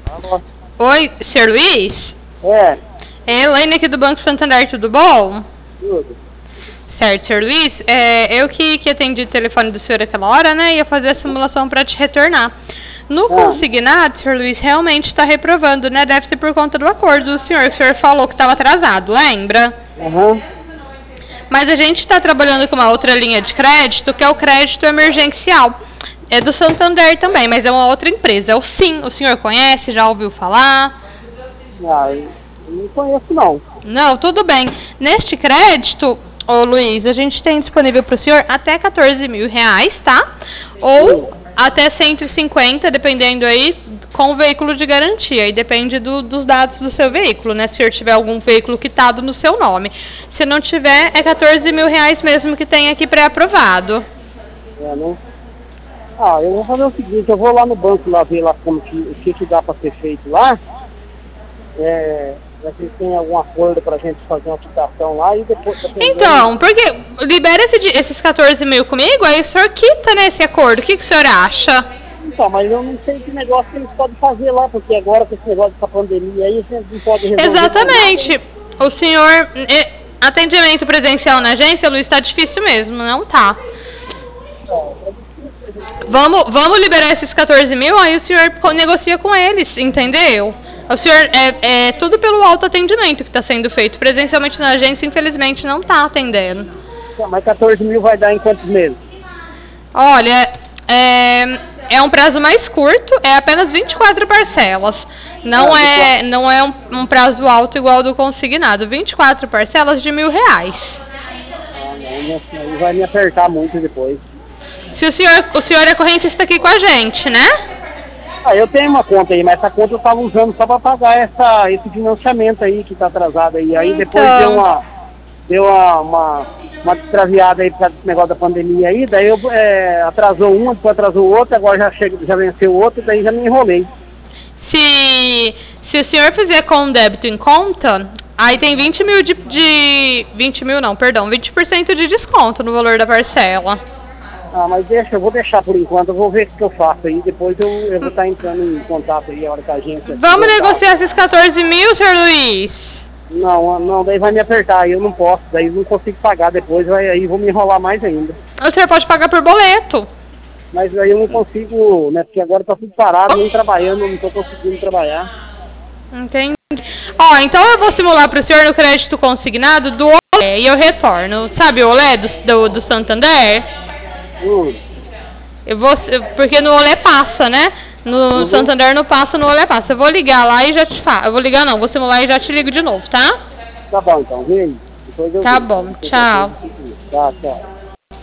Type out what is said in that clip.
Alô? Oi, senhor Luiz? É, É Elaine aqui do Banco Santander, tudo bom? tudo. Certo, senhor Luiz. Eu que atendi o telefone do senhor aquela hora, né? Ia fazer a simulação para te retornar. No consignado, senhor Luiz, realmente está reprovando, né? Deve ser por conta do acordo do senhor, que o senhor falou que estava atrasado, lembra? Aham. Mas a gente está trabalhando com uma outra linha de crédito, que é o crédito emergencial. É do Santander também, mas é uma outra empresa. É o Sim. O senhor conhece? Já ouviu falar? Ah, eu não conheço não. Não, tudo bem. Neste crédito, ô Luiz, a gente tem disponível para o senhor até 14 mil reais, tá? Ou até 150, dependendo aí, com o veículo de garantia. E depende dos dados do seu veículo, né? Se o senhor tiver algum veículo quitado no seu nome. Se não tiver, é 14 mil reais mesmo que tem aqui pré-aprovado. É, né? Ah, eu vou fazer o seguinte, eu vou lá no banco lá ver lá como o que dá para ser feito lá. Vocês têm algum acordo pra gente fazer uma quitação lá e depois... Então, porque libera esses 14 mil comigo, aí o senhor quita, né, esse acordo. O que o senhor acha? Então, mas eu não sei que negócio que eles podem fazer lá, porque agora com esse negócio dessa pandemia aí, a gente não pode resolver. Exatamente. O senhor... Atendimento presencial na agência, Luiz, tá difícil mesmo, não tá? Vamos liberar esses 14 mil, aí o senhor negocia com eles, entendeu? O senhor, é tudo pelo autoatendimento que está sendo feito. Presencialmente na agência, infelizmente, não está atendendo. Mas 14 mil vai dar em quantos meses? Olha, é um prazo mais curto, é apenas 24 parcelas. Não é um prazo alto igual ao do consignado. 24 parcelas de R$1.000. Ah, não, vai me apertar muito depois. Se o senhor é correntista aqui com a gente, né? Ah, eu tenho uma conta aí, mas essa conta eu estava usando só para pagar esse financiamento aí que está atrasado aí. Aí depois deu uma extraviada aí por causa desse negócio da pandemia aí, daí atrasou uma, depois atrasou outra, agora já venceu outra, daí já me enrolei. Se o senhor fizer com débito em conta, aí tem 20 mil 20% de desconto no valor da parcela. Ah, mas eu vou deixar por enquanto, eu vou ver o que eu faço aí, depois eu vou estar entrando em contato aí a hora que a gente... Vamos negociar esses 14 mil, senhor Luiz? Não, daí vai me apertar, aí eu não posso, daí eu não consigo pagar depois, aí vou me enrolar mais ainda. O senhor pode pagar por boleto. Mas aí eu não consigo, né, porque agora tá tudo parado, nem trabalhando, não estou conseguindo trabalhar. Entendi. Ó, então eu vou simular para o senhor no crédito consignado do Olé e eu retorno. Sabe o Olé do Santander? Porque no Olé passa, né? No Santander não passa, no Olé passa. Eu vou ligar lá e já te falo. Eu vou ligar não, vou simular e já te ligo de novo, tá? Tá bom então, vem. Tá bom, tchau. Tá, tchau.